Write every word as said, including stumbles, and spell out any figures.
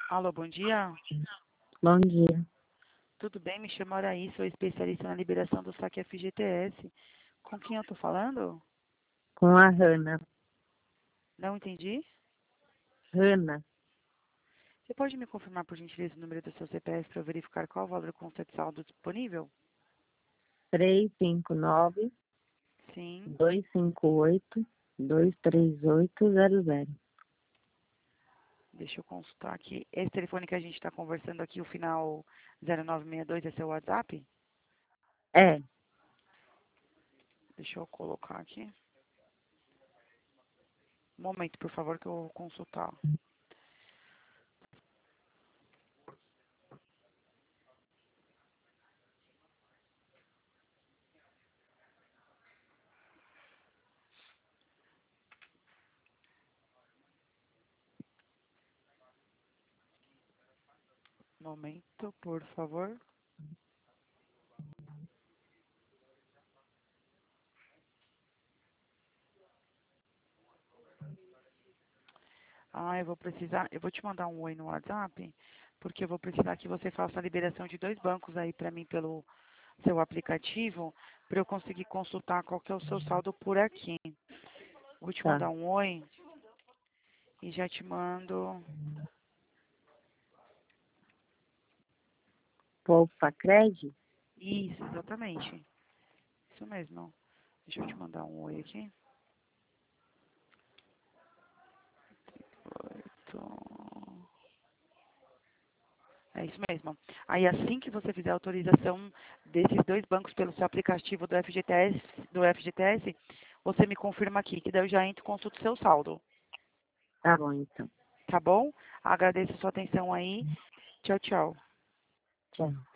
Alô, bom dia. Bom dia. Tudo bem? Me chamo Araí, sou especialista na liberação do saque F G T S. Com quem eu tô falando? Com a Hanna. Não entendi. Hanna, Você pode me confirmar, por gentileza, o número do seu C P F para eu verificar qual o valor consta de saldo disponível? três cinco nove, Sim. dois cinco oito, dois três oito zero zero. Deixa eu consultar aqui. Esse telefone que a gente está conversando aqui, o final zero nove seis dois, é seu WhatsApp? É, Deixa eu colocar aqui. Um momento, por favor, que eu vou consultar. Um momento, por favor. Ah, eu vou precisar, eu vou te mandar um oi no WhatsApp, porque eu vou precisar que você faça a liberação de dois bancos aí para mim pelo seu aplicativo, para eu conseguir consultar qual que é o seu saldo por aqui. Vou te tá. mandar um oi e já te mando. Poupa Cred? Isso, exatamente. Isso mesmo. Deixa eu te mandar um oi aqui. Oito. É isso mesmo. Aí assim que você fizer a autorização desses dois bancos pelo seu aplicativo do F G T S, do F G T S, você me confirma aqui, que daí eu já entro e consulto seu saldo. Tá bom, então. Tá bom? Agradeço a sua atenção aí. Tchau, tchau. Tchau.